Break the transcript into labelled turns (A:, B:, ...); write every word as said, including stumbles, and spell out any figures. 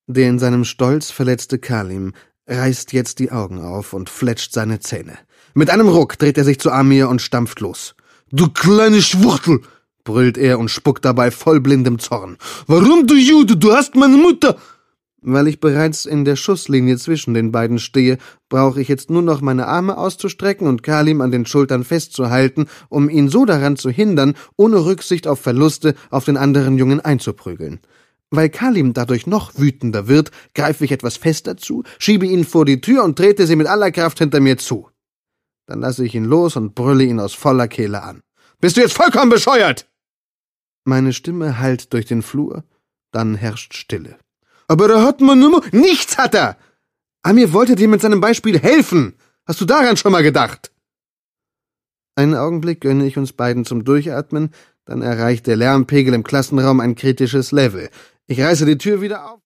A: Der in seinem Stolz verletzte Kalim reißt jetzt die Augen auf und fletscht seine Zähne. Mit einem Ruck dreht er sich zu Amir und stampft los. »Du kleine Schwuchtel«, brüllt er und spuckt dabei voll blindem Zorn. »Warum, du Jude? Du hast meine Mutter!« Weil ich bereits in der Schusslinie zwischen den beiden stehe, brauche ich jetzt nur noch meine Arme auszustrecken und Kalim an den Schultern festzuhalten, um ihn so daran zu hindern, ohne Rücksicht auf Verluste auf den anderen Jungen einzuprügeln. Weil Kalim dadurch noch wütender wird, greife ich etwas fester zu, schiebe ihn vor die Tür und trete sie mit aller Kraft hinter mir zu. Dann lasse ich ihn los und brülle ihn aus voller Kehle an. »Bist du jetzt vollkommen bescheuert?« Meine Stimme hallt durch den Flur, dann herrscht Stille. »Aber er hat man nimmer...« »Nichts hat er! Amir wollte dir mit seinem Beispiel helfen. Hast du daran schon mal gedacht?« Einen Augenblick gönne ich uns beiden zum Durchatmen, dann erreicht der Lärmpegel im Klassenraum ein kritisches Level. Ich reiße die Tür wieder auf.